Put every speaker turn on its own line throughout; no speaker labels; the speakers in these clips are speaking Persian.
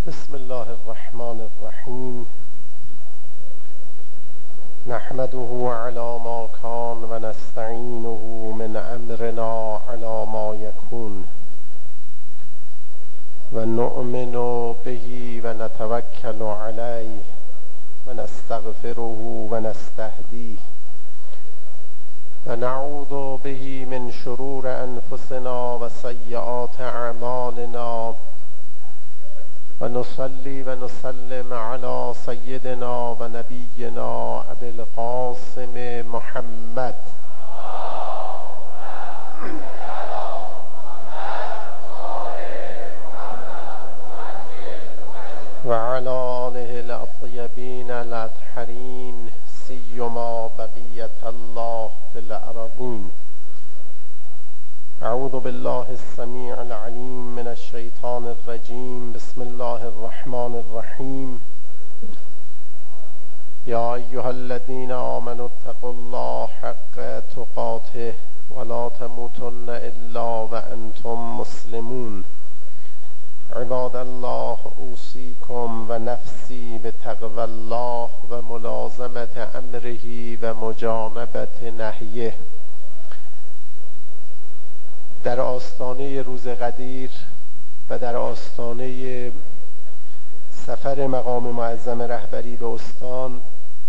بسم الله الرحمن الرحیم. نحمده علی ما کان و نستعینه من امرنا علی ما یکون و نؤمن به و نتوکل علیه و نستغفره و نستهدیه و نعوذ به من شرور انفسنا و سیئات اعمالنا و نصلی و نسلم علی سیدنا و نبینا ابی القاسم محمد و علی آله الاطیبین الاطهرین سیما بقیة الله فی الارضین. اعوذ بالله السمیع العلیم من الشیطان الرجیم. بسم الله الرحمن الرحیم. یا ایها الذین آمنوا اتقوا الله حق تقاته ولا تموتن الا وانتم مسلمون. عباد الله اوصیکم و نفسی بتقوی الله و ملازمة امره و مجانبت نهیه. در آستانه روز قدیر و در آستانه سفر مقام معظم رهبری به استان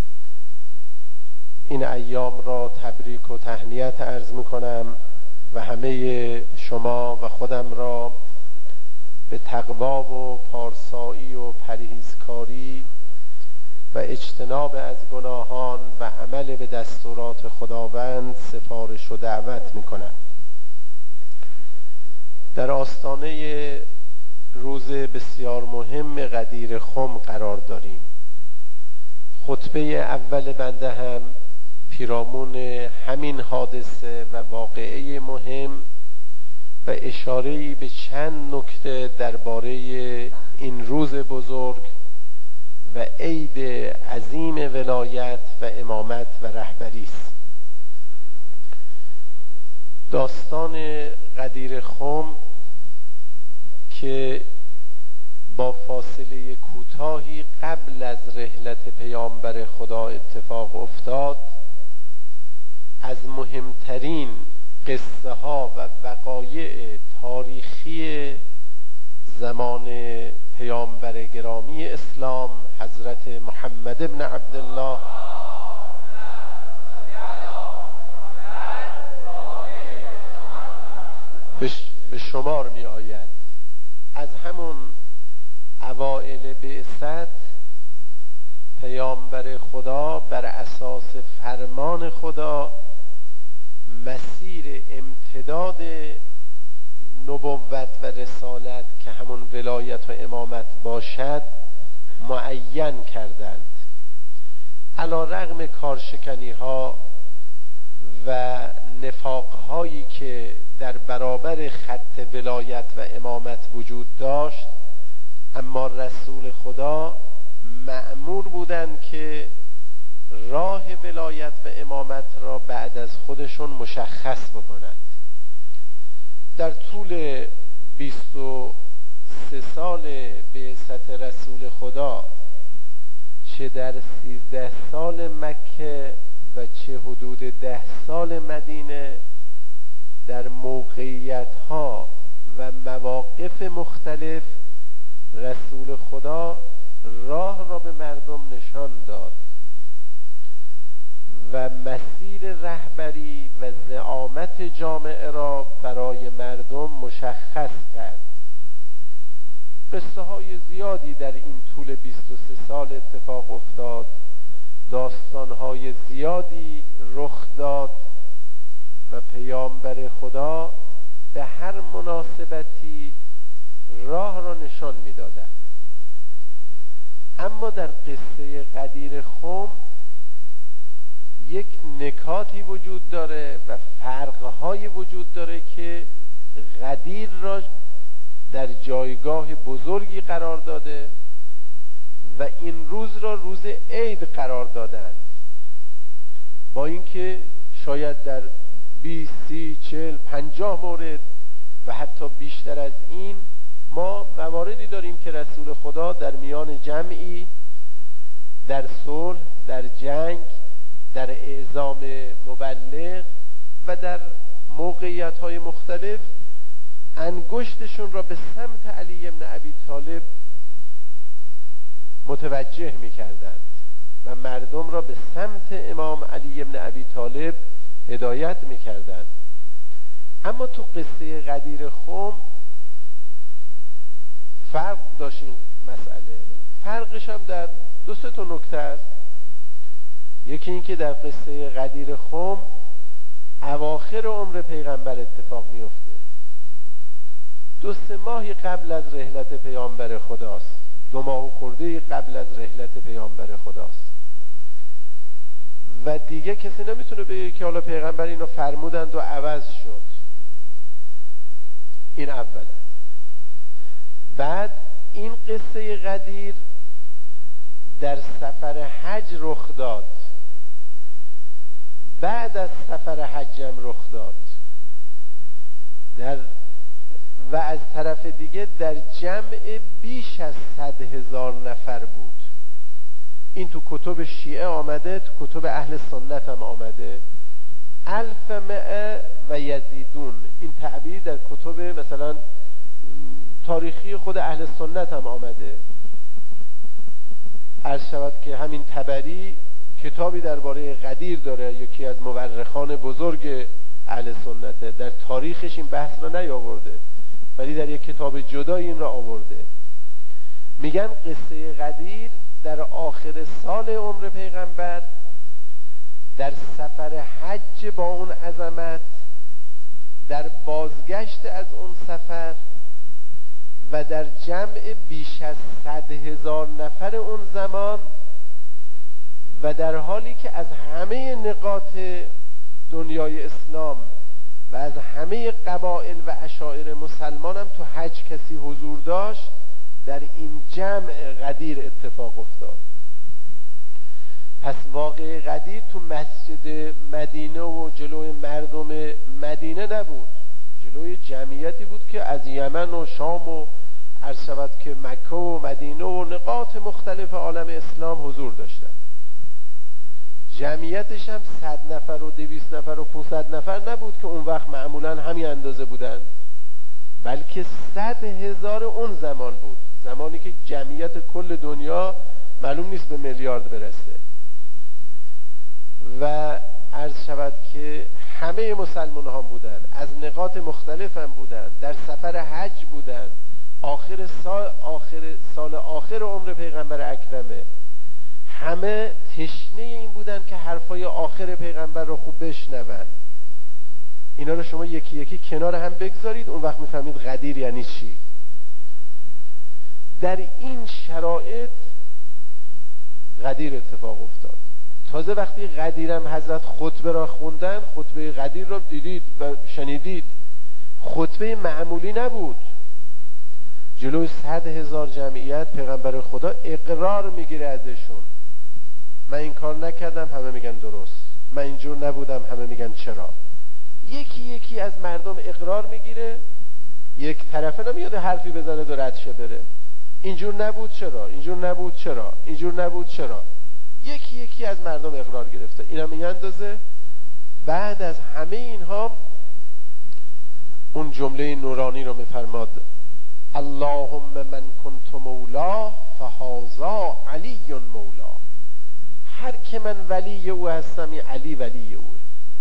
این ایام را تبریک و تهنیت عرض می‌کنم و همه شما و خودم را به تقوا و پارسایی و پرهیزکاری و اجتناب از گناهان و عمل به دستورات خداوند سفارش و دعوت می‌کنم. در آستانه روز بسیار مهم قدیر خم قرار داریم. خطبه اول بنده هم پیرامون همین حادثه و واقعه مهم و اشاره‌ای به چند نکته درباره این روز بزرگ و عید عظیم ولایت و امامت و رهبری است. داستان قدیر خم که با فاصله کوتاهی قبل از رحلت پیامبر خدا اتفاق افتاد، از مهمترین قصه ها و وقایع تاریخی زمان پیامبر گرامی اسلام حضرت محمد ابن عبدالله به شمار می آید. از همون اوائل بعثت پیامبر خدا بر اساس فرمان خدا مسیر امتداد نبوت و رسالت که همون ولایت و امامت باشد معین کردند. علی رغم کارشکنی ها و نفاق هایی که در برابر خط ولایت و امامت وجود داشت، اما رسول خدا مأمور بودند که راه ولایت و امامت را بعد از خودشون مشخص بکنند. در طول 23 سال بعثت رسول خدا، چه در 13 سال مکه و چه حدود 10 سال مدینه، در موقعیت ها و مواقف مختلف رسول خدا راه را به مردم نشان داد و مسیر رهبری و زعامت جامعه را برای مردم مشخص کرد. قصه های زیادی در این طول 23 سال اتفاق افتاد، داستان های زیادی رخ داد و پیامبر خدا به هر مناسبتی راه را نشان می‌دادند. اما در قصه قدیر خم یک نکاتی وجود داره و فرق‌هایی وجود داره که قدیر را در جایگاه بزرگی قرار داده و این روز را روز عید قرار دادند، با اینکه شاید در 20 30 40 50 مورد و حتی بیشتر از این ما مواردی داریم که رسول خدا در میان جمعی، در صلح، در جنگ، در اعزام مبلغ و در موقعیت‌های مختلف انگشتشون را به سمت علی بن ابی طالب متوجه می‌کردند و مردم را به سمت امام علی بن ابی طالب هدایت می‌کردند. اما تو قصه غدیر خم فرق داشت این مسئله. فرقش هم در دو سه تا نکته است. یکی این که در قصه غدیر خم اواخر عمر پیغمبر اتفاق میفته، 2-3 ماهی قبل از رحلت پیامبر خداست، 2 ماه خورده قبل از رحلت پیامبر خداست و دیگه کسی نمیتونه بگه که حالا پیغمبر اینو فرمودند و عوض شد. این اولا. بعد این قصه غدیر در سفر حج رخ داد، بعد از سفر حجم رخ داد و از طرف دیگه در جمع بیش از 100,000 نفر بود. این تو کتب شیعه آمده، تو کتب اهل سنت هم آمده. 1100 و یزیدون، این تعبیر در کتب مثلا تاریخی خود اهل سنت هم آمده. عرض شود که همین طبری کتابی درباره غدیر داره، یکی از مورخان بزرگ اهل سنت، در تاریخش این بحث را نیاورده ولی در یک کتاب جدا این را آورده. میگن قصه غدیر در آخر سال عمر پیغمبر، در سفر حج با اون عظمت، در بازگشت از اون سفر و در جمع بیش از 100,000 نفر اون زمان و در حالی که از همه نقاط دنیای اسلام و از همه قبایل و عشائر مسلمان هم تو حج کسی حضور داشت، در این جمع غدیر اتفاق افتاد. پس واقع غدیر تو مسجد مدینه و جلوی مردم مدینه نبود، جلوی جمعیتی بود که از یمن و شام و عرض شود که مکه و مدینه و نقاط مختلف عالم اسلام حضور داشتن. جمعیتش هم 100 نفر و 200 نفر و 500 نفر نبود که اون وقت معمولا همین اندازه بودن، بلکه 100,000 اون زمان بود، زمانی که جمعیت کل دنیا معلوم نیست به میلیارد برسه و عرض شود که همه مسلمان هم بودن، از نقاط مختلف هم بودن، در سفر حج بودن، آخر سال آخر عمر پیغمبر اکرمه، همه تشنه این بودن که حرفای آخر پیغمبر رو خوب بشنون. اینا رو شما یکی یکی کنار هم بگذارید، اون وقت میفهمید غدیر یعنی چی. در این شرایط غدیر اتفاق افتاد. تازه وقتی غدیرم حضرت خطبه را خوندن، خطبه غدیر رو دیدید و شنیدید، خطبه معمولی نبود. جلوی 100,000 جمعیت پیغمبر خدا اقرار میگیره ازشون. من این کار نکردم، همه میگن درست. من اینجور نبودم، همه میگن چرا. یکی یکی از مردم اقرار میگیره، یک طرفه نمیاد حرفی بزنه و رد شه بره. اینجور نبود چرا، اینجور نبود چرا، اینجور نبود چرا. یکی یکی از مردم اقرار گرفته. اینا میاندازه. بعد از همه اینها اون جمله نورانی رو میفرماد: اللهم من کنت مولا فهذا علی مولا. هر که من ولی او هستم، این علی ولی اوه.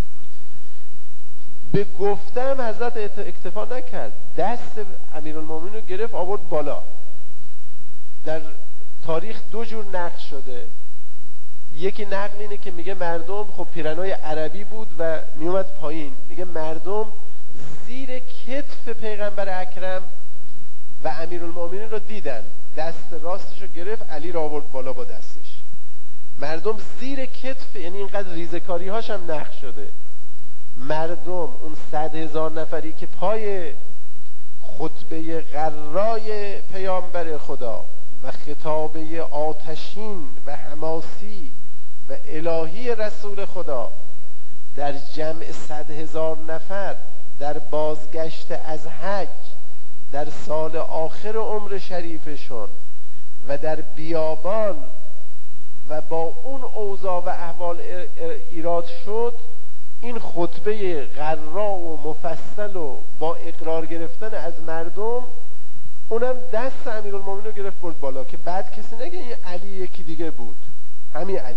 به گفتم حضرت اکتفا نکرد، دست امیرالمومنین رو گرفت آورد بالا. در تاریخ 2 جور نقل شده. یکی نقل اینه که میگه مردم، خب پیرنای عربی بود و میومد پایین، میگه مردم زیر کتف پیغمبر اکرم و امیرالمومنین رو دیدن، دست راستش رو گرفت، علی رو آورد بالا با دستش. مردم زیر کتف، یعنی اینقدر ریزکاری هاش هم نقل شده. مردم اون 100,000 نفری که پای خطبه غرای پیامبر خدا و خطابه آتشین و حماسی و الهی رسول خدا در جمع 100,000 نفر در بازگشت از حج در سال آخر عمر شریفشون و در بیابان و با اون اوضاع و احوال ایراد شد، این خطبه غرا و مفصل و با اقرار گرفتن از مردم، اونم دست امیرالمومنین رو گرفت برد بالا که بعد کسی نگه این علی یکی دیگه بود، همین علی.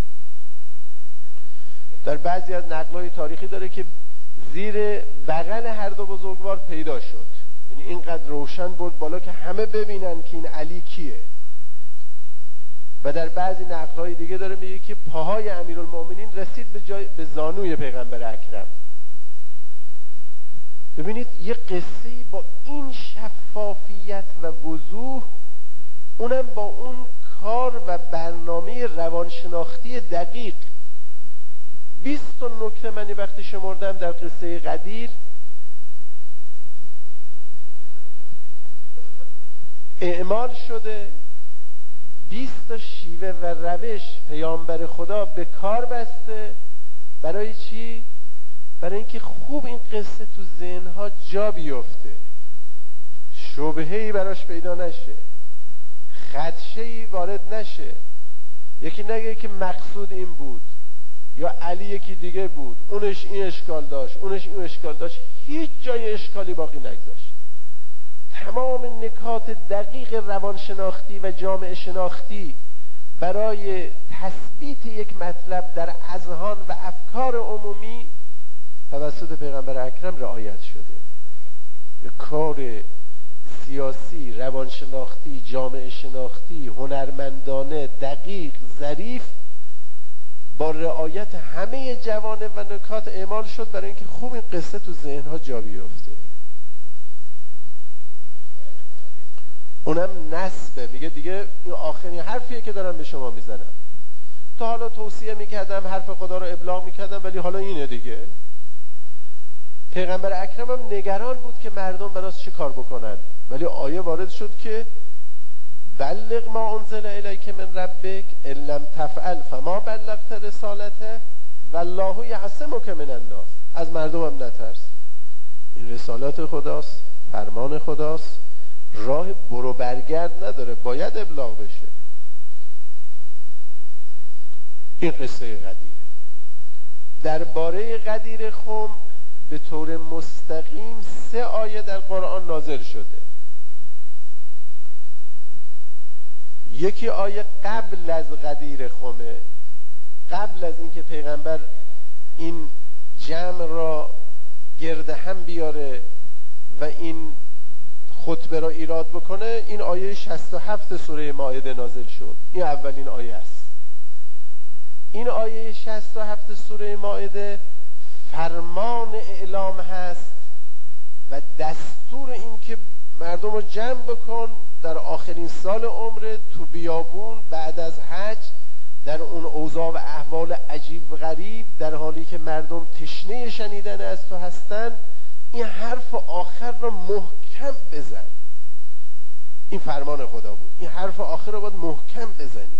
در بعضی از نقل‌های تاریخی داره که زیر بغل هر دو بزرگوار پیدا شد، یعنی اینقدر روشن برد بالا که همه ببینن که این علی کیه. و در بعضی نقل‌های دیگه داره میگه که پاهای امیرالمومنین رسید به زانوی پیغمبر اکرم. ببینید یه قصه‌ای با این شفافیت و وضوح، اونم با اون کار و برنامه روانشناختی دقیق. 20 نکته من وقتی شمردم در قصه غدیر، اعمال شده. 20 شیوه و روش پیامبر خدا به کار بسته. برای چی؟ برای اینکه خوب این قصه تو ذهنها جا بیفته، شبهه‌ای براش پیدا نشه، خدشه‌ای وارد نشه، یکی نگه که مقصود این بود یا علی یکی دیگه بود، اونش این اشکال داشت، اونش این اشکال داشت. هیچ جای اشکالی باقی نگذاشت. تمام نکات دقیق روانشناختی و جامعه شناختی برای تثبیت یک مطلب در اذهان و افکار عمومی توسط پیغمبر اکرم رعایت شده. یک کار سیاسی، روانشناختی، جامعه شناختی، هنرمندانه، دقیق، ظریف، با رعایت همه جوانب و نکات اعمال شد برای اینکه خوب این قصه تو ذهنها جا بیفته. اونم نسبه. میگه دیگه این آخرین حرفیه که دارم به شما میزنم. تا حالا توصیه میکردم، حرف خدا رو ابلاغ میکردم، ولی حالا اینه دیگه. پیغمبر اکرم هم نگران بود که مردم براش چه کار بکنن، ولی آیه وارد شد که بلغ ما انزل الیک من ربک ان لم تفعل فما بلغت رسالته والله یعصمک من الناس. از مردم هم نترس، این رسالات خداست، فرمان خداست، راه برو برگرد نداره، باید ابلاغ بشه. این قصه غدیر. درباره غدیر خم به طور مستقیم 3 آیه در قرآن نازل شده. یکی آیه قبل از غدیر خمه، قبل از اینکه پیغمبر این جمع را گرد هم بیاره و این خطبه را ایراد بکنه، این آیه 67 سوره مائده نازل شد. این اولین آیه است. این آیه 67 سوره مائده فرمان اعلام هست و دستور این که مردم رو جمع بکن در آخرین سال عمر تو بیابون بعد از حج، در اون اوضاع و احوال عجیب و غریب، در حالی که مردم تشنه شنیدن از تو هستن، این حرف آخر رو محکم بزن. این فرمان خدا بود، این حرف آخر رو باید محکم بزنی،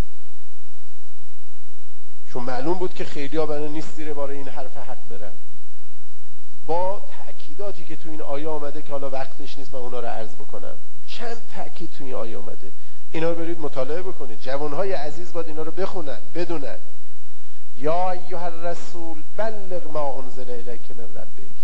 چون معلوم بود که خیلی ها بنا نیست زیر بار این حرف حق برن. با تأکیداتی که تو این آیه آمده که حالا وقتش نیست من اونا رو عرض بکنم. چند تأکید تو این آیه آمده، اینا رو برید مطالعه بکنید. جوانهای عزیز باید اینا رو بخونن، بدونن. یا ایها الرسول بلغ ما انزل الیک من ربک.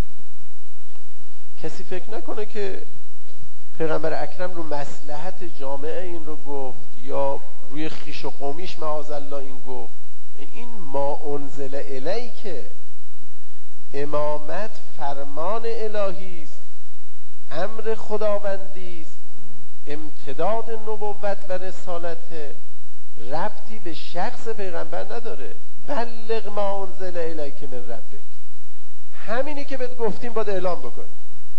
کسی فکر نکنه که پیغمبر اکرم رو مصلحت جامعه این رو گفت یا روی خیش و قومیش معاذالله این گفت. این ما انزل الیک، امامت فرمان الهی است، امر خداوندی است، امتداد نبوت و رسالت، ربطی به شخص پیغمبر نداره. بلغ ما انزل الیک من ربک، همینی که بهت گفتیم باید اعلام بکنی.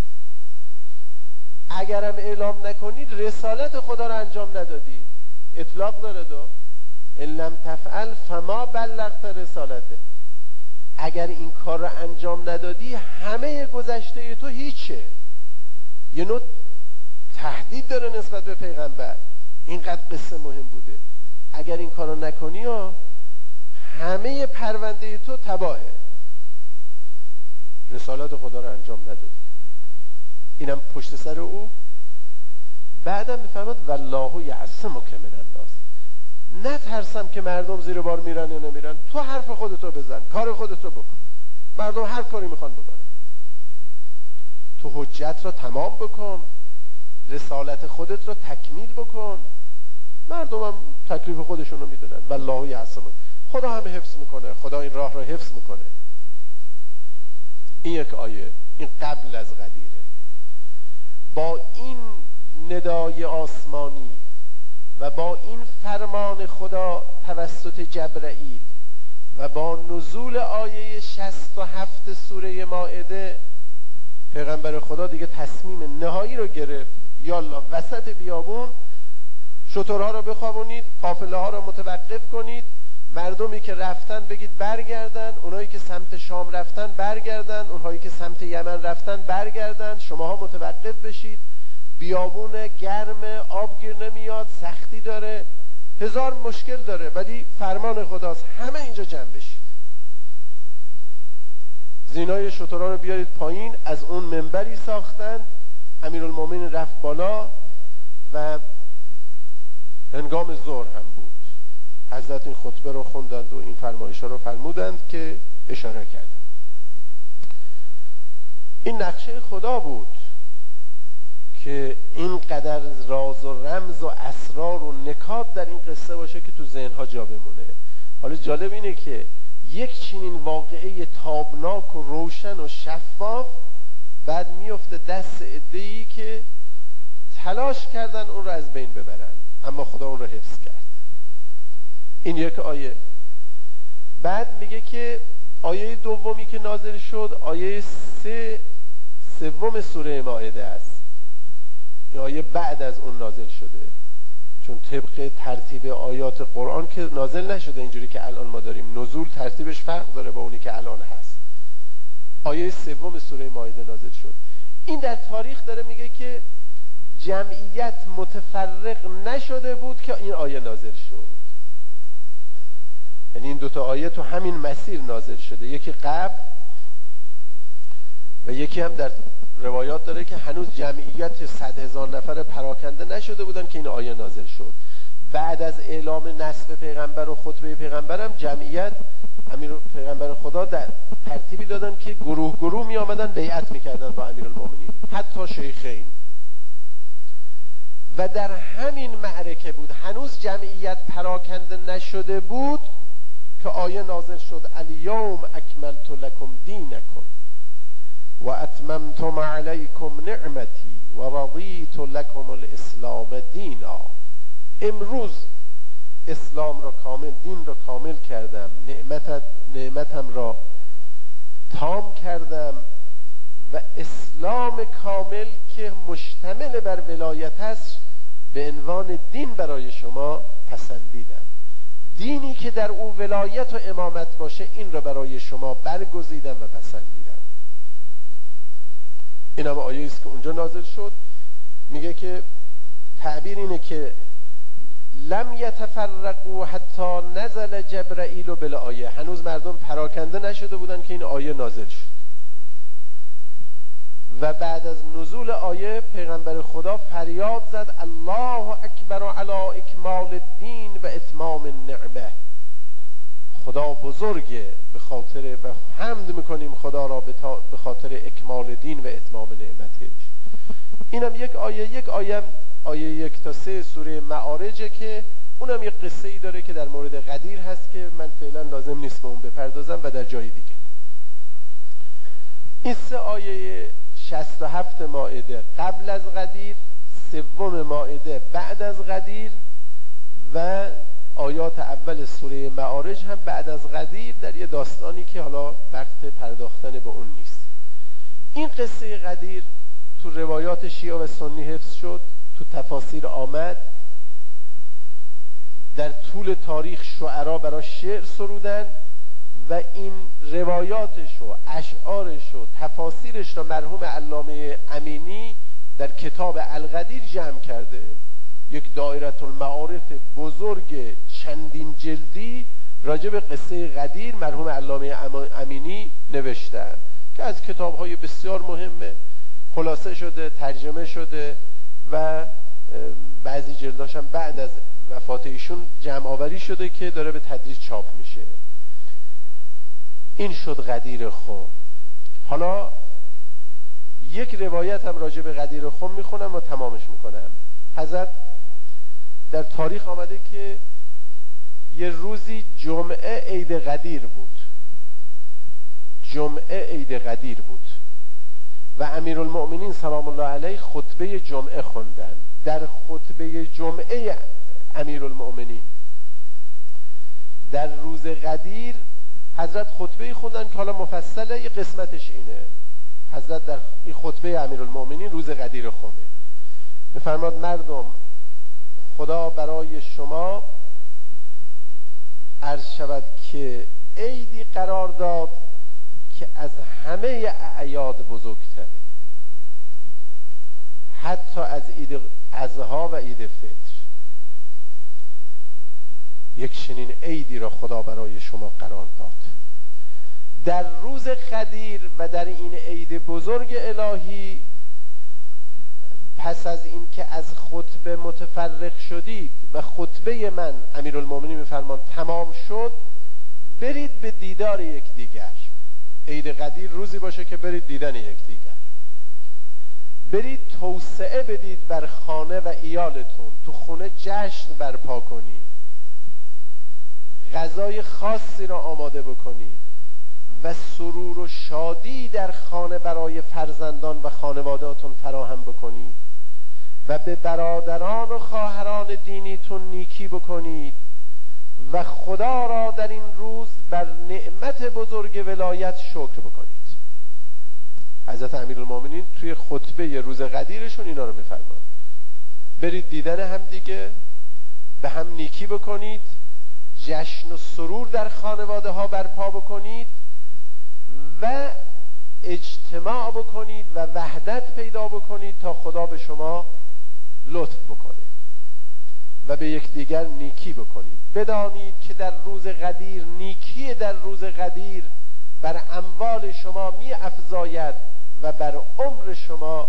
اگرم اعلام نکنی رسالت خدا رو انجام ندادی. اطلاق داره دو ان لم تفعل فما بلغت رسالته. اگر این کار رو انجام ندادی همه گذشته تو هیچه. یه نوع تهدید داره نسبت به پیغمبر. اینقدر قصه مهم بوده. اگر این کار رو نکنی همه پرونده تو تباهه. رسالت خدا رو انجام ندادی. اینم پشت سر او. بعدم میفرماد والله یعصمک من الناس، نترسم که مردم زیر بار میرن یا نمیرن، تو حرف خودتو بزن، کار خودتو بکن، مردم هر کاری میخوان بکنن، تو حجت رو تمام بکن، رسالت خودت رو تکمیل بکن، مردم هم تکلیف خودشون رو میدونن. والله یعصمک، خدا هم حفظ میکنه، خدا این راه رو حفظ میکنه. این یک آیه، این قبل از غدیره. با این ندای آسمانی و با این فرمان خدا توسط جبرائیل و با نزول آیه 67 سوره مائده، پیغمبر خدا دیگه تصمیم نهایی رو گرفت. یالا وسط بیابون شترها رو بخوابونید، قافله ها رو متوقف کنید، مردمی که رفتن بگید برگردن، اونایی که سمت شام رفتن برگردن، اونهایی که سمت یمن رفتن برگردن، شماها متوقف بشید، بیابون گرم، آب گیر نمیاد، سختی داره، هزار مشکل داره، ولی فرمان خداست، همه اینجا جمع بشید. زینای شترها رو بیارید پایین. از اون منبری ساختن، امیرالمومنین رفت بالا و هنگام ظهر هم بود، حضرت این خطبه رو خوندند و این فرمایش‌ها رو فرمودند که اشاره کردند. این نقشه خدا بود که اینقدر راز و رمز و اسرار و نکات در این قصه باشه که تو ذهن‌ها جا بمونه. حالا جالب اینه که یک چنین واقعه تابناک و روشن و شفاف بعد میفته دست عده‌ای که تلاش کردن اون رو از بین ببرن، اما خدا اون رو حفظ کرد. این یک آیه. بعد میگه که آیه دومی که نازل شد آیه سوم سوره مائده است. این آیه بعد از اون نازل شده، چون طبق ترتیب آیات قرآن که نازل نشده اینجوری که الان ما داریم، نزول ترتیبش فرق داره با اونی که الان هست. آیه سوم سوره مائده نازل شد. این در تاریخ داره میگه که جمعیت متفرق نشده بود که این آیه نازل شد. یعنی این دوتا آیه تو همین مسیر نازل شده، یکی قبل و یکی هم در روایات داره که هنوز جمعیت 100,000 نفر پراکنده نشده بودن که این آیه نازل شد. بعد از اعلام نصب پیغمبر و خطبه پیغمبرم جمعیت امیر پیغمبر خدا در ترتیبی دادن که گروه گروه می آمدن بیعت میکردن با امیرالمومنین، حتی شیخین. و در همین معرکه بود، هنوز جمعیت پراکنده نشده بود که آیه نازل شد الیوم اکملت لکم دینکم و اتممتم علیکم نعمتی و رضیت لکم الاسلام دینا. امروز اسلام را کامل، دین را کامل کردم، نعمتم را تام کردم و اسلام کامل که مشتمل بر ولایت است به عنوان دین برای شما پسندیدم. دینی که در او ولایت و امامت باشه این را برای شما برگزیدم و پسندیدم. این هم آیه است که اونجا نازل شد. میگه که تعبیر اینه که لم یتفرقوا حتی نزل جبرائیل بالآیه، هنوز مردم پراکنده نشده بودن که این آیه نازل شد. و بعد از نزول آیه پیغمبر خدا فریاد زد الله اکبر علی اکمال الدین و اتمام النعمه. خدا بزرگه به خاطر و حمد میکنیم خدا را به خاطر اکمال دین و اتمام نعمتش. اینم یک آیه 1 تا 3 سوره معارجه که اونم یک قصه ای داره که در مورد غدیر هست که من فعلا لازم نیست به اون بپردازم و در جای دیگه. این 3 آیه 67 مائده قبل از غدیر، 3 مائده بعد از غدیر و آیات اول سوره معارج هم بعد از غدیر در یه داستانی که حالا وقت پرداختن به اون نیست. این قصه غدیر تو روایات شیعه و سنی حفظ شد، تو تفاسیر آمد، در طول تاریخ شعرا برای شعر سرودن و این روایاتش و اشعارش و تفاسیرش را مرحوم علامه امینی در کتاب الغدیر جمع کرده. یک دایره المعارف بزرگ چندین جلدی راجع به قصه غدیر مرحوم علامه امینی نوشته که از کتاب‌های بسیار مهمه. خلاصه شده، ترجمه شده و بعضی جلداش هم بعد از وفات ایشون جمع آوری شده که داره به تدریج چاپ میشه. این شد غدیر خم. حالا یک روایت هم راجع به غدیر خم میخونم و تمامش میکنم. حضرت در تاریخ آمده که یه روزی جمعه عید غدیر بود، جمعه عید غدیر بود و امیرالمؤمنین سلام الله علیه خطبه جمعه خوندن. در خطبه جمعه امیرالمؤمنین در روز غدیر حضرت خطبه خوندن که حالا مفصله، یه قسمتش اینه. حضرت در این خطبه امیرالمؤمنین روز غدیر خمه میفرماد مردم، خدا برای شما عرض شود که عیدی قرار داد که از همه اعیاد بزرگتره، حتی از عید اضحی و عید فطر. یک چنین عیدی را خدا برای شما قرار داد. در روز غدیر و در این عید بزرگ الهی، پس از این که از خطبه متفرق شدید و خطبه من امیرالمؤمنین میفرمان تمام شد، برید به دیدار یکدیگر. عید غدیر روزی باشه که برید دیدن یکدیگر، برید توسعه بدید بر خانه و ایالتون، تو خونه جشن برپا کنید، غذای خاصی را آماده بکنید و سرور و شادی در خانه برای فرزندان و خانواده‌تون فراهم بکنید و به برادران و خواهران دینیتون نیکی بکنید و خدا را در این روز بر نعمت بزرگ ولایت شکر بکنید. حضرت امیرالمؤمنین توی خطبه روز غدیرشون اینا رو میفرماد. برید دیدن هم دیگه، به هم نیکی بکنید، جشن و سرور در خانواده ها برپا بکنید و اجتماع بکنید و وحدت پیدا بکنید تا خدا به شما لطف بکنه و به یکدیگر نیکی بکنید. بدانید که در روز غدیر، نیکی در روز غدیر بر اموال شما می افزاید و بر عمر شما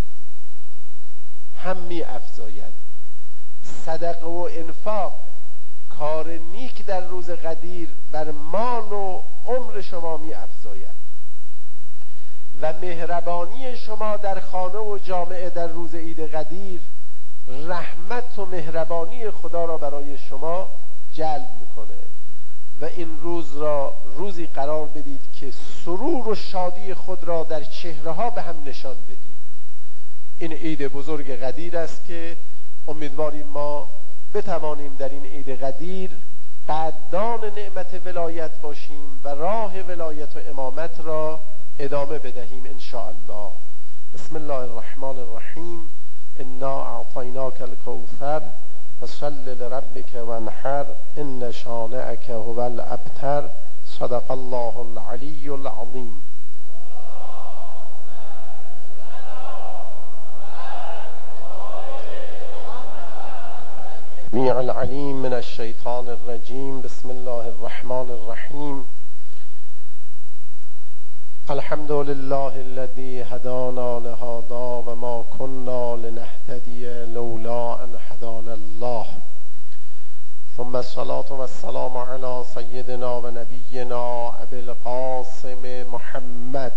هم می افزاید. صدقه و انفاق، کار نیک در روز غدیر بر مال و عمر شما می افزاید و مهربانی شما در خانه و جامعه در روز عید غدیر رحمت و مهربانی خدا را برای شما جلب میکنه و این روز را روزی قرار بدید که سرور و شادی خود را در چهره ها به هم نشان بدید. این عید بزرگ غدیر است که امیدواریم ما بتوانیم در این عید غدیر قدردان نعمت ولایت باشیم و راه ولایت و امامت را ادامه بدهیم ان شاء الله. بسم الله الرحمن الرحیم. انا اعطیناک الکوثر فصل لربک وانحر ان شانئک هو الابتر. صدق الله العلی العظیم. السمیع العلیم من الشیطان الرجیم. بسم الله الرحمن الرحیم. الحمد لله الذي هدانا لهذا وما كنا لنهتدي لولا ان هدانا الله. ثم الصلاة والسلام على سيدنا ونبينا ابي القاسم محمد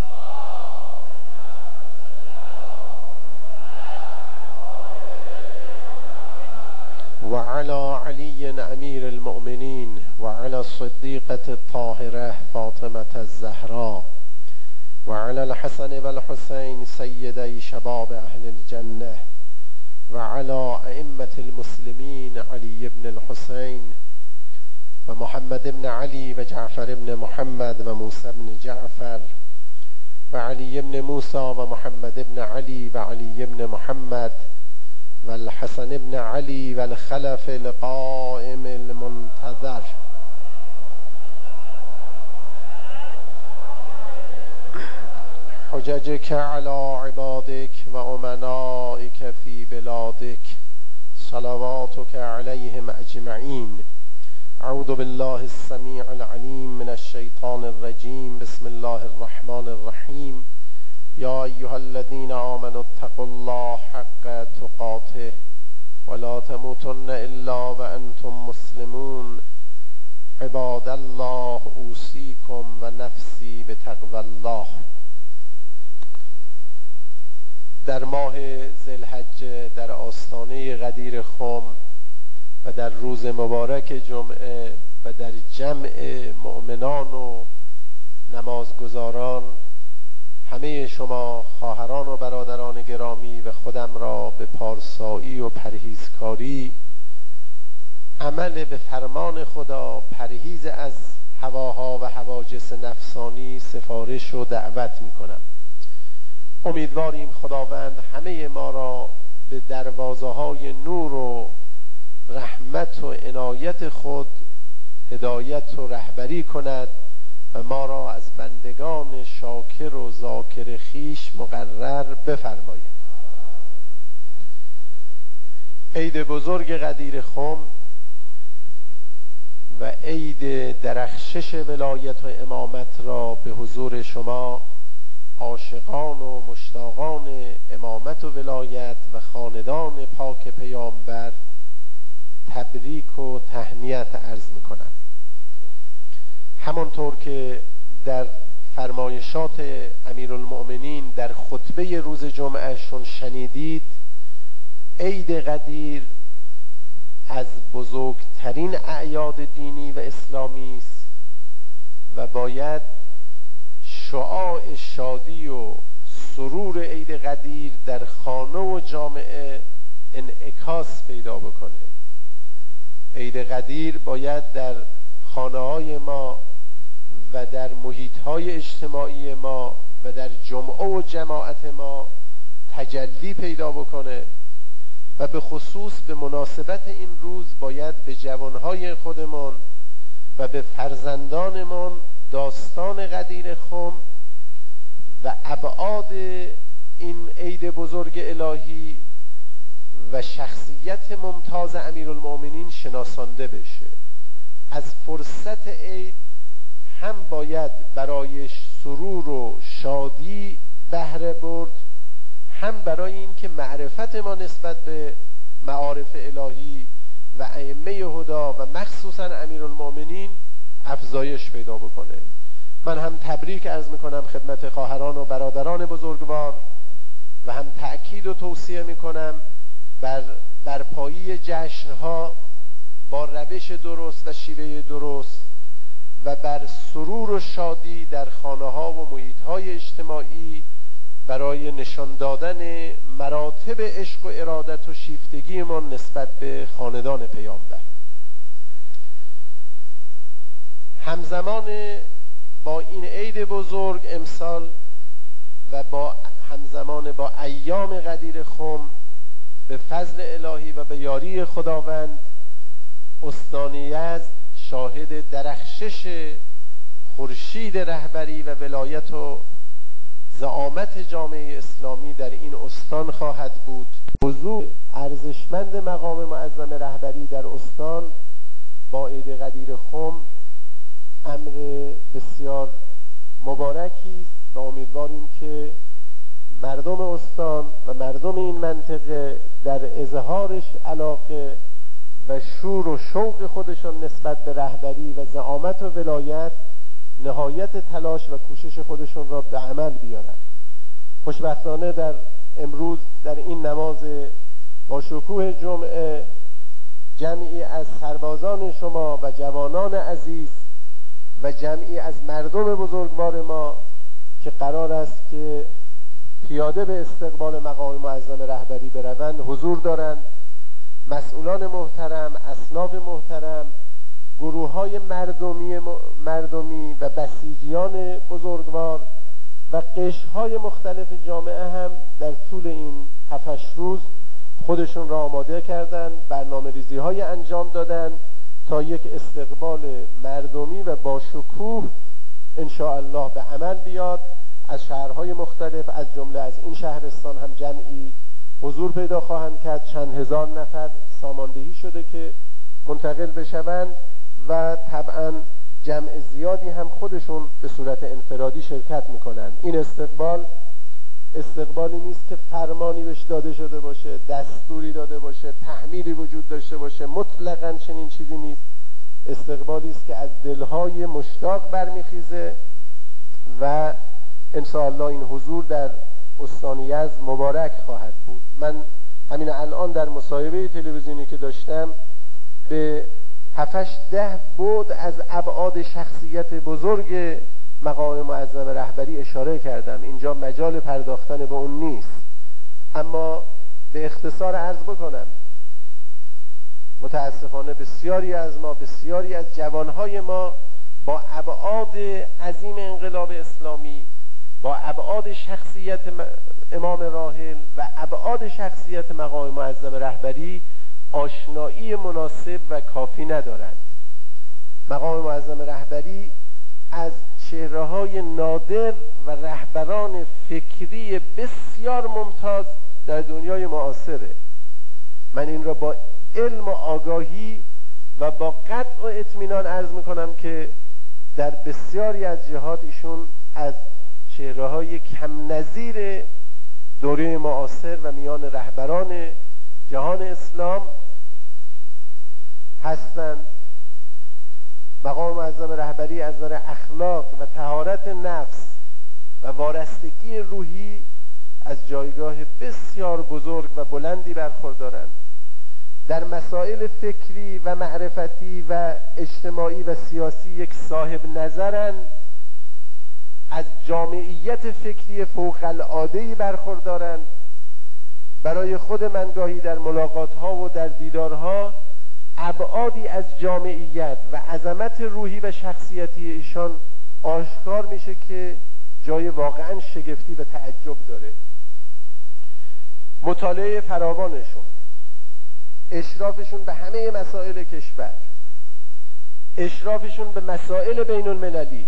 وعلى علي امير المؤمنين وعلى الصديقة الطاهرة فاطمة الزهراء وعلى الحسن والحسين سيدي شباب اهل الجنة وعلى ائمة المسلمين علي بن الحسين ومحمد بن علي وجعفر بن محمد وموسى بن جعفر وعلي بن موسى ومحمد بن علي وعلي بن محمد والحسن بن علي والخلف القائم المنتظر حججك على عبادك وأمنائك في بلادك صلواتك عليهم أجمعين. أعوذ بالله السميع العليم من الشيطان الرجيم. بسم الله الرحمن الرحيم. یا ایها الذین آمنوا اتقوا الله حق تقاته ولا تموتن الا وانتم مسلمون عباد الله اوصیکم و نفسی بتقوی الله. در ماه ذوالحجه در آستانه غدیر خم و در روز مبارک جمعه و در جمع مؤمنان و نمازگزاران، همه شما خواهران و برادران گرامی و خودم را به پارسایی و پرهیزکاری، عمل به فرمان خدا، پرهیز از هواها و هواجس نفسانی سفارش و دعوت می کنم. امیدواریم خداوند همه ما را به دروازه های نور و رحمت و عنایت خود هدایت و رهبری کند و ما را از بندگان شاکر و ذاکر خویش مقرر بفرماید. عید بزرگ غدیر خم و عید درخشش ولایت و امامت را به حضور شما عاشقان و مشتاقان امامت و ولایت و خاندان پاک پیامبر تبریک و تهنیت عرض میکنم. همانطور که در فرمایشات امیرالمؤمنین در خطبه روز جمعهشون شنیدید، عید غدیر از بزرگترین اعیاد دینی و اسلامی است و باید شعاع شادی و سرور عید غدیر در خانه و جامعه انعکاس پیدا بکنه. عید غدیر باید در خانه های ما و در محیط های اجتماعی ما و در جمعه و جماعت ما تجلی پیدا بکنه و به خصوص به مناسبت این روز باید به جوانهای خودمان و به فرزندانمان داستان غدیر خم و ابعاد این عید بزرگ الهی و شخصیت ممتاز امیرالمؤمنین شناسانده بشه. از فرصت عید هم باید برای سرور و شادی بهره برد، هم برای این که معرفت ما نسبت به معارف الهی و ائمه هدا و مخصوصا امیرالمؤمنین افزایش پیدا بکنه. من هم تبریک عرض میکنم خدمت خواهران و برادران بزرگوار و هم تأکید و توصیه میکنم بر برپایی جشنها با روش درست و شیوه درست و بر سرور و شادی در خانه ها و محیط های اجتماعی برای نشان دادن مراتب عشق و ارادت و شیفتگی ما نسبت به خاندان پیامبر. همزمان با این عید بزرگ امسال و همزمان با ایام غدیر خم به فضل الهی و به یاری خداوند استان یزد شاهد درخشش خورشید رهبری و ولایت و زعامت جامعه اسلامی در این استان خواهد بود. حضور ارزشمند مقام معظم رهبری در استان با عید غدیر خم امر بسیار مبارکی است و امیدواریم که مردم استان و مردم این منطقه در اظهارش علاقه و شور و شوق خودشان نسبت به رهبری و زعامت و ولایت نهایت تلاش و کوشش خودشون را به عمل بیارند. خوشبختانه در امروز در این نماز با شکوه جمعه جمعی از سربازان شما و جوانان عزیز و جمعی از مردم بزرگوار ما که قرار است که پیاده به استقبال مقام معظم رهبری بروند حضور دارند. مسئولان محترم، اصناف محترم، گروه‌های مردمی و بسیجیان بزرگوار و قشرهای مختلف جامعه هم در طول این 7-8 روز خودشون را آماده کردند، برنامه‌ریزی‌های انجام دادند تا یک استقبال مردمی و با شکوه ان شاء الله به عمل بیاد. از شهرهای مختلف از جمله از این شهرستان هم جمعی حضور پیدا خواهند کرد. چند هزار نفر ساماندهی شده که منتقل بشوند و طبعا جمع زیادی هم خودشون به صورت انفرادی شرکت میکنند. این استقبال استقبالی نیست که فرمانی بهش داده شده باشه، دستوری داده باشه، تحمیلی وجود داشته باشه، مطلقاً چنین چیزی نیست. استقبالی است که از دلهای مشتاق برمیخیزه و انشاءالله این حضور در استان یزد مبارک خواهد بود. من همین الان در مصاحبه تلویزیونی که داشتم به 7-8-10 بعد از ابعاد شخصیت بزرگ مقام معظم رهبری اشاره کردم. اینجا مجال پرداختن به اون نیست، اما به اختصار عرض بکنم متاسفانه بسیاری از ما، بسیاری از جوانهای ما با ابعاد عظیم انقلاب اسلامی، با ابعاد شخصیت امام راحل و ابعاد شخصیت مقام معظم رهبری آشنایی مناسب و کافی ندارند. مقام معظم رهبری از چهره‌های نادر و رهبران فکری بسیار ممتاز در دنیای معاصره. من این را با علم و آگاهی و با قطع و اطمینان عرض میکنم که در بسیاری از جهات ایشون از چهره‌های کم نظیر دوره معاصر و میان رهبران جهان اسلام هستند. مقام معظم رهبری از نظر اخلاق و طهارت نفس و وارستگی روحی از جایگاه بسیار بزرگ و بلندی برخوردارند. در مسائل فکری و معرفتی و اجتماعی و سیاسی یک صاحب نظرند، از جامعیت فکری فوق العاده‌ای برخوردارند. برای خود من گاهی در ملاقات‌ها و در دیدارها ابعادی از جامعیت و عظمت روحی و شخصیتی ایشان آشکار میشه که جای واقعا شگفتی و تعجب داره. مطالعه فراوانشون، اشرافشون به همه مسائل کشور، اشرافشون به مسائل بین المللی،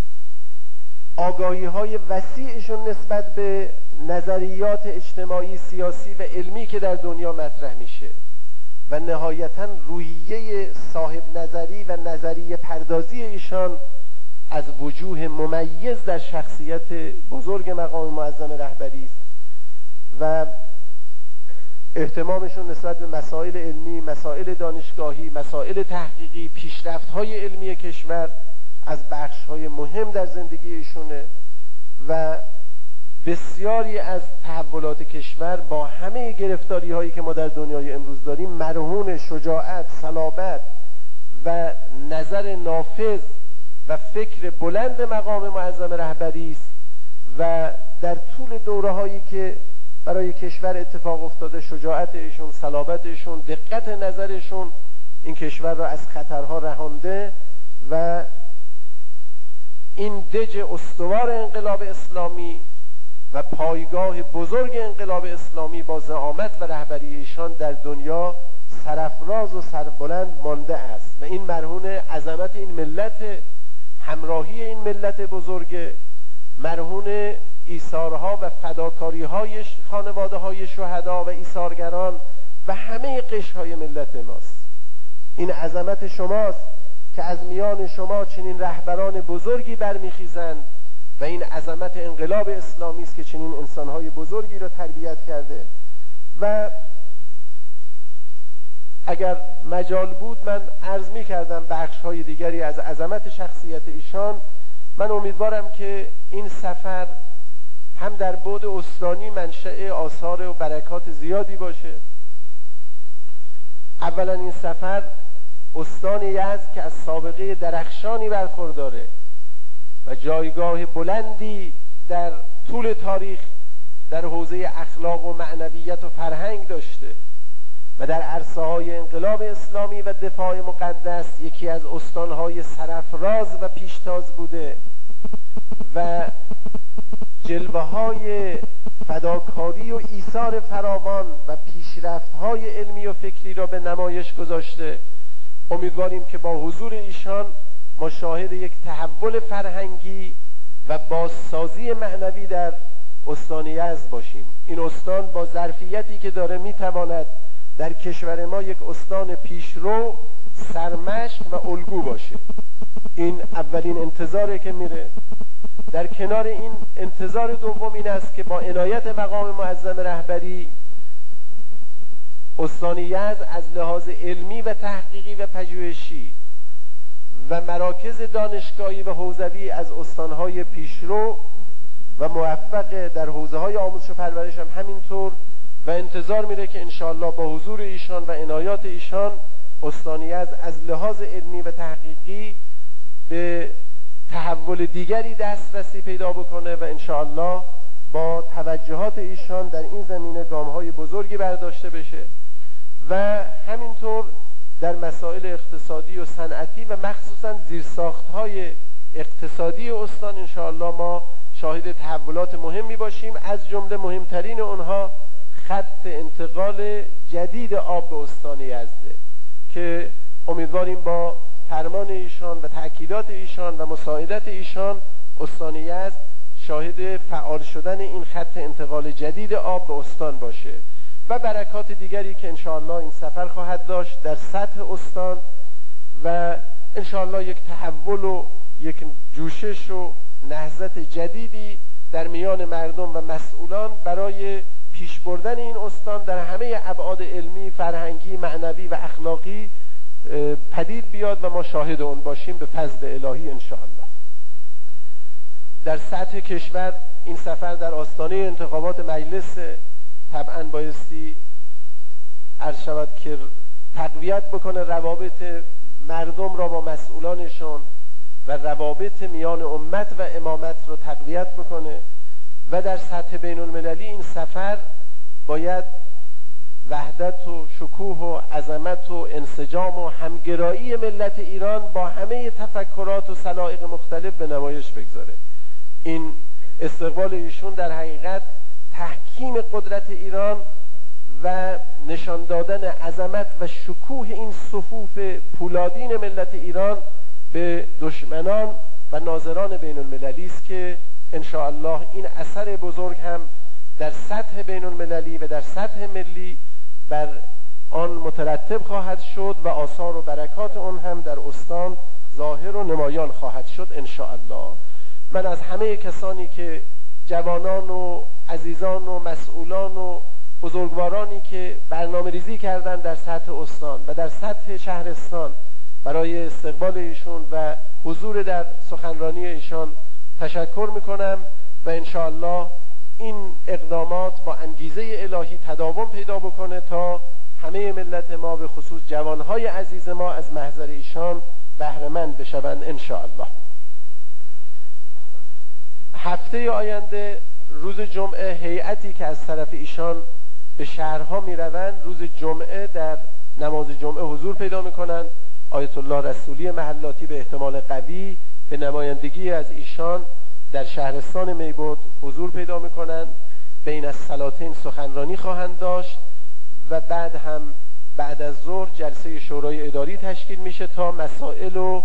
آگاهی های وسیعشون نسبت به نظریات اجتماعی، سیاسی و علمی که در دنیا مطرح میشه و نهایتاً روحیه صاحب نظری و نظریه پردازی ایشان از وجوه ممیز در شخصیت بزرگ مقام معظم رهبری است و اهتمامشون نسبت به مسائل علمی، مسائل دانشگاهی، مسائل تحقیقی، پیشرفت‌های علمی کشور از بخش‌های مهم در زندگی ایشونه و بسیاری از تحولات کشور با همه گرفتاری‌هایی که ما در دنیای امروز داریم مرهون شجاعت، صلابت و نظر نافذ و فکر بلند مقام معظم رهبری است و در طول دوره‌هایی که برای کشور اتفاق افتاده شجاعت ایشون، صلابت ایشون، دقت نظرشون این کشور را از خطرها رهانده و این دژ استوار انقلاب اسلامی و پایگاه بزرگ انقلاب اسلامی با زعامت و رهبری ایشان در دنیا سرافراز و سربلند مانده است و این مرهون عظمت این ملت، همراهی این ملت بزرگ، مرهون ایثارها و فداکاری‌های خانواده‌های شهدا و ایثارگران و همه قشرهای ملت ماست. این عظمت شماست که از میان شما چنین رهبران بزرگی برمیخیزند و این عظمت انقلاب اسلامی است که چنین انسان‌های بزرگی را تربیت کرده و اگر مجال بود من عرض می‌کردم بخش‌های دیگری از عظمت شخصیت ایشان. من امیدوارم که این سفر هم در بعد استانی منشأ آثار و برکات زیادی باشه. اولا این سفر استان یزد که از سابقه درخشانی برخورداره و جایگاه بلندی در طول تاریخ در حوزه اخلاق و معنویت و فرهنگ داشته و در عرصه‌های انقلاب اسلامی و دفاع مقدس یکی از استان‌های سرافراز و پیشتاز بوده و جلوه‌های فداکاری و ایثار فراوان و پیشرفت‌های علمی و فکری را به نمایش گذاشته. امیدواریم که با حضور ایشان ما شاهد یک تحول فرهنگی و بازسازی معنوی در استان یزد باشیم. این استان با ظرفیتی که داره میتواند در کشور ما یک استان پیشرو، سرمشق و الگو باشه. این اولین انتظاره که میره در کنار این انتظار دوم این است که با عنایت مقام معظم رهبری استان یزد از لحاظ علمی و تحقیقی و پژوهشی و مراکز دانشگاهی و حوزوی از استانهای پیشرو و موفق در حوزه‌های آموزش و پرورش هم همینطور و انتظار میره که انشاءالله با حضور ایشان و عنایات ایشان استان یزد از لحاظ علمی و تحقیقی به تحول دیگری دسترسی پیدا بکنه و انشاءالله با توجهات ایشان در این زمینه گام‌های بزرگی برداشته بشه و همینطور در مسائل اقتصادی و صنعتی و مخصوصا زیرساخت‌های اقتصادی استان انشاءالله ما شاهد تحولات مهمی باشیم. از جمله مهمترین اونها خط انتقال جدید آب به استان یزده که امیدواریم با فرمان ایشان و تأکیدات ایشان و مساعدت ایشان استان یزد شاهد فعال شدن این خط انتقال جدید آب به استان باشه و برکات دیگری که انشاءالله این سفر خواهد داشت در سطح استان و انشاءالله یک تحول و یک جوشش و نهضت جدیدی در میان مردم و مسئولان برای پیش بردن این استان در همه ابعاد علمی، فرهنگی، معنوی و اخلاقی پدید بیاد و ما شاهد اون باشیم به فضل الهی انشاءالله. در سطح کشور این سفر در آستانه انتخابات مجلس طبعا بایستی عرض شود که تقویت بکنه روابط مردم را با مسئولانشون و روابط میان امت و امامت رو تقویت بکنه و در سطح بین المللی این سفر باید وحدت و شکوه و عظمت و انسجام و همگرایی ملت ایران با همه تفکرات و سلایق مختلف به نمایش بگذاره. این استقبال ایشون در حقیقت تحکیم قدرت ایران و نشان دادن عظمت و شکوه این صفوف پولادین ملت ایران به دشمنان و ناظران بین المللی است که انشاءالله این اثر بزرگ هم در سطح بین المللی و در سطح ملی بر آن مترتب خواهد شد و آثار و برکات آن هم در استان ظاهر و نمایان خواهد شد انشاءالله. من از همه کسانی که جوانان و عزیزان و مسئولان و بزرگوارانی که برنامه ریزی کردن در سطح استان و در سطح شهرستان برای استقبال ایشون و حضور در سخنرانی ایشان تشکر میکنم و انشاءالله این اقدامات با انگیزه الهی تداوم پیدا بکنه تا همه ملت ما به خصوص جوانهای عزیز ما از محضر ایشان بهره‌مند بشوند انشاءالله. هفته آینده روز جمعه هیئتی که از طرف ایشان به شهرها میروند روز جمعه در نماز جمعه حضور پیدا میکنند. آیت الله رسولی محلاتی به احتمال قوی به نمایندگی از ایشان در شهرستان میبود حضور پیدا میکنند. بین الصلاتین سخنرانی خواهند داشت و بعد هم بعد از ظهر جلسه شورای اداری تشکیل میشه تا مسائل و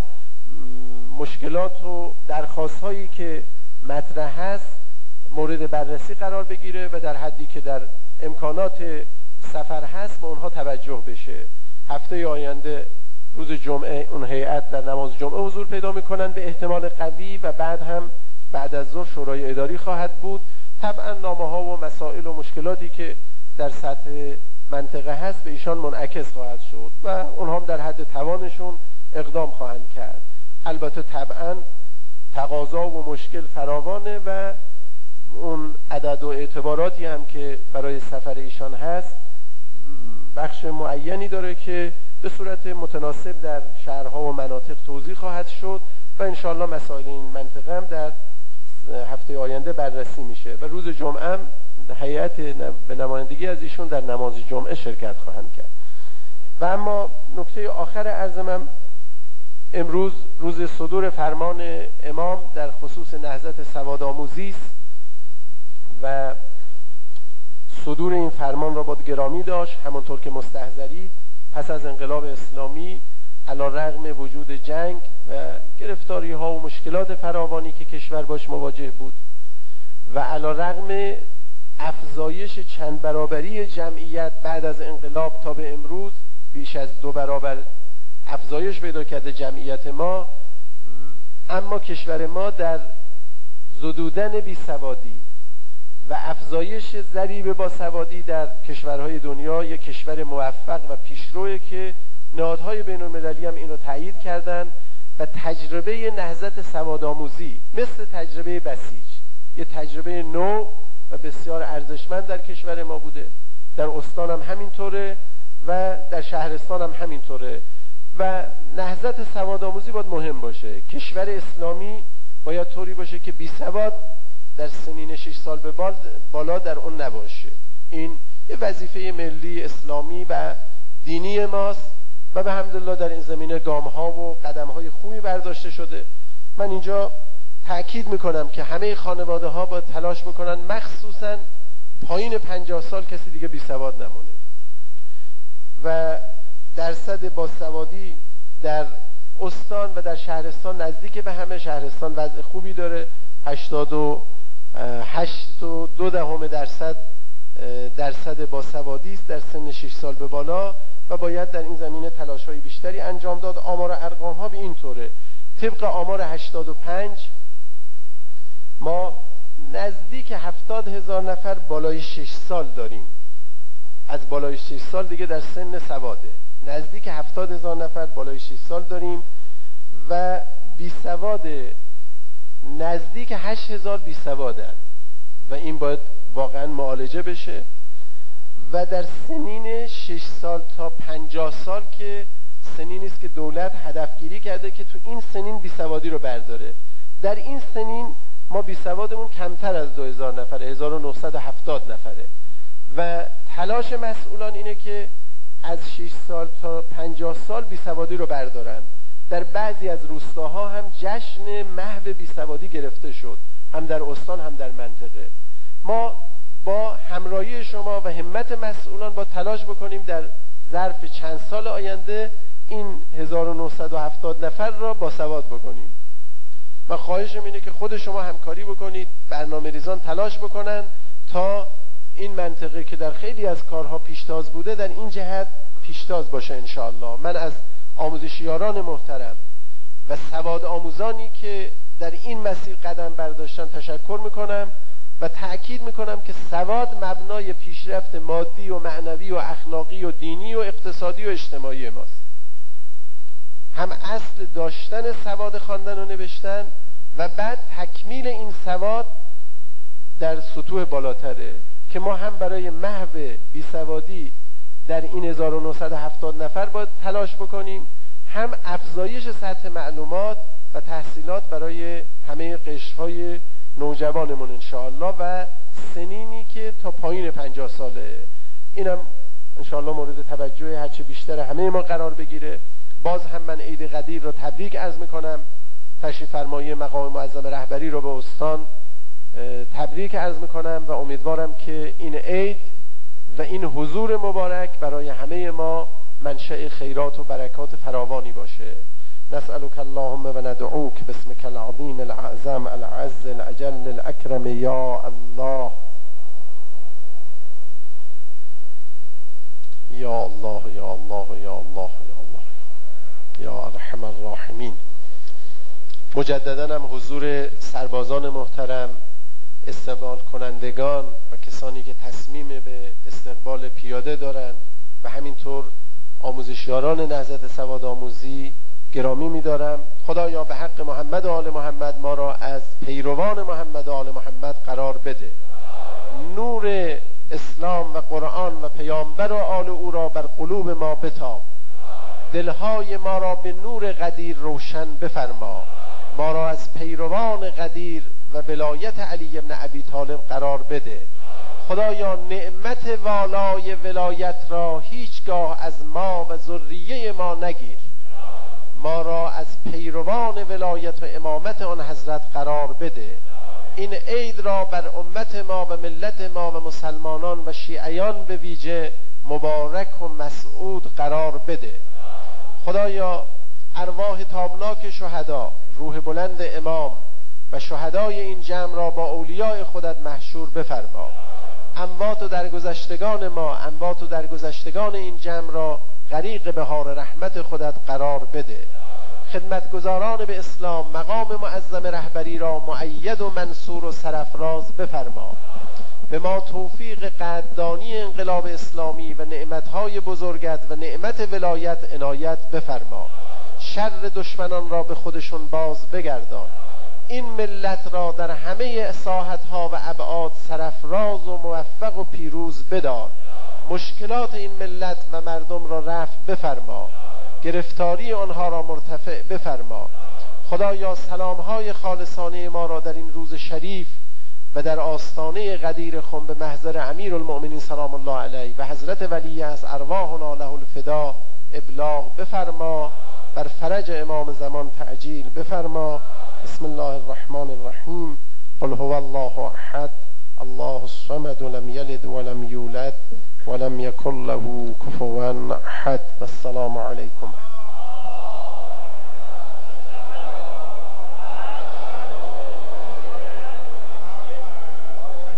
مشکلات و درخواست هایی که مطرح هست مورد بررسی قرار بگیره و در حدی که در امکانات سفر هست به اونها توجه بشه. هفته آینده روز جمعه اون هیئت در نماز جمعه حضور پیدا میکنن به احتمال قوی و بعد هم بعد از ظهر شورای اداری خواهد بود. طبعا نامه ها و مسائل و مشکلاتی که در سطح منطقه هست به ایشان منعکس خواهد شد و اونها هم در حد توانشون اقدام خواهند کرد. البته طبعا تقاضا و مشکل فراوانه و اون عدد و اعتباراتی هم که برای سفر ایشان هست بخش معینی داره که به صورت متناسب در شهرها و مناطق توضیح خواهد شد و انشاءالله مسائل این منطقه هم در هفته آینده بررسی میشه و روز جمعه هم هیئت به نمایندگی از ایشون در نماز جمعه شرکت خواهند کرد. و اما نکته آخر عرضم امروز روز صدور فرمان امام در خصوص نهضت سوادآموزی است و صدور این فرمان را باید گرامی داشت. همانطور که مستحضرید پس از انقلاب اسلامی علی رغم وجود جنگ و گرفتاری ها و مشکلات فراوانی که کشور باش مواجه بود و علی رغم افزایش چند برابری جمعیت بعد از انقلاب تا به امروز بیش از 2 برابر افزایش پیدا کرده جمعیت ما، اما کشور ما در زدودن بیسوادی و افزایش ضریب باسوادی در کشورهای دنیا یک کشور موفق و پیشروه که نهادهای بین‌المللی هم اینو تایید کردن و تجربه نهضت سوادآموزی مثل تجربه بسیج یه تجربه نو و بسیار ارزشمند در کشور ما بوده، در استان هم همینطوره و در شهرستان هم همینطوره و نهضت سوادآموزی باید مهم باشه. کشور اسلامی باید طوری باشه که بی سواد در سنین 6 سال به بالا در اون نباشه. این یه وظیفه ملی اسلامی و دینی ماست و به حمدالله در این زمینه گام‌ها و قدم‌های خوبی برداشته شده. من اینجا تأکید میکنم که همه خانواده ها باید تلاش بکنن مخصوصا پایین 50 سال کسی دیگه بی سواد نمونه و درصد باسوادی در استان و در شهرستان نزدیک به همه. شهرستان وضع خوبی داره، 88.2% درصد باسوادی است در سن 6 سال به بالا و باید در این زمینه تلاش‌های بیشتری انجام داد. آمار و ارقام‌ها به این طوره. طبق آمار 85 ما نزدیک 70,000 نفر بالای 6 سال داریم. از بالای 6 سال دیگه در سن سواده. نزدیک 70,000 نفر بالای 6 سال داریم و بی سواد نزدیک 8,000 بی سوادن و این باید واقعا معالجه بشه. و در سنین 6 سال تا 50 سال که سنینی است که دولت هدفگیری کرده که تو این سنین بی سوادی رو برداره. در این سنین ما بی سوادمون کمتر از 2000 نفره، 1970 نفره و تلاش مسئولان اینه که از 6 سال تا 50 سال بی سوادی رو بردارن. در بعضی از روستاها هم جشن محو بی سوادی گرفته شد، هم در استان هم در منطقه. ما با همراهی شما و همت مسئولان با تلاش بکنیم در ظرف چند سال آینده این 1970 نفر را باسواد بکنیم. من خواهشم اینه که خود شما همکاری بکنید، برنامه ریزان تلاش بکنن تا این منطقه که در خیلی از کارها پیشتاز بوده در این جهت پیشتاز باشه انشاءالله. من از آموزشیاران محترم و سواد آموزانی که در این مسیر قدم برداشتن تشکر میکنم و تأکید میکنم که سواد مبنای پیشرفت مادی و معنوی و اخلاقی و دینی و اقتصادی و اجتماعی ماست. هم اصل داشتن سواد خواندن و نوشتن و بعد تکمیل این سواد در سطوح بالاتره که ما هم برای محو بیسوادی در این 1970 نفر باید تلاش بکنیم، هم افزایش سطح معلومات و تحصیلات برای همه قشرهای نوجوانمون انشاءالله و سنینی که تا پایین 50 ساله. اینم انشاءالله مورد توجه هرچه بیشتر همه ما قرار بگیره. باز هم من عید قدیر رو تبریک عرض میکنم، تشریف فرمایی مقام معظم رهبری رو به استان تبریک عرض میکنم و امیدوارم که این عید و این حضور مبارک برای همه ما منشأ خیرات و برکات فراوانی باشه. نسألك اللهم و ندعوك باسمك العظیم الاعظم العز الاجل الاکرم یا الله یا الله یا الله یا الله یا الله یا ارحم الراحمین. مجددا هم حضور سربازان محترم، استقبال کنندگان و کسانی که تصمیم به استقبال پیاده دارند و همینطور آموزشیاران نهضت سوادآموزی گرامی می‌دارم. خدایا به حق محمد و آل محمد ما را از پیروان محمد و آل محمد قرار بده. نور اسلام و قرآن و پیامبر و آل او را بر قلوب ما بتاب. دلهای ما را به نور قدیر روشن بفرما. ما را از پیروان قدیر و ولایت علی ابن ابی طالب قرار بده. خدایا نعمت والای ولایت را هیچگاه از ما و ذریه ما نگیر. ما را از پیروان ولایت و امامت آن حضرت قرار بده. این عید را بر امت ما و ملت ما و مسلمانان و شیعیان به ویژه مبارک و مسعود قرار بده. خدایا ارواح تابناک شهدا، روح بلند امام و شهدای این جمع را با اولیاء خودت محشور بفرما. اموات و درگذشتگان ما، اموات و درگذشتگان این جمع را غریق بهار رحمت خودت قرار بده. خدمتگزاران به اسلام مقام معظم رهبری را مؤید و منصور و سرفراز بفرما. به ما توفیق قدردانی انقلاب اسلامی و نعمتهای بزرگت و نعمت ولایت عنایت بفرما. شر دشمنان را به خودشون باز بگردان. این ملت را در همه ساحتها و ابعاد سرفراز و موفق و پیروز بدار. مشکلات این ملت و مردم را رفع بفرما. گرفتاری آنها را مرتفع بفرما. خدایا سلامهای خالصانه ما را در این روز شریف و در آستانه غدیر خم به محضر امیرالمؤمنین سلام الله علیه و حضرت ولی از ارواحنا له الفدا ابلاغ بفرما. بر فرج امام زمان تعجیل بفرما. بسم الله الرحمن الرحیم. قل هو الله احد الله الصمد لم یلد ولم یولد ولم یکن له کفوا احد. والسلام علیکم.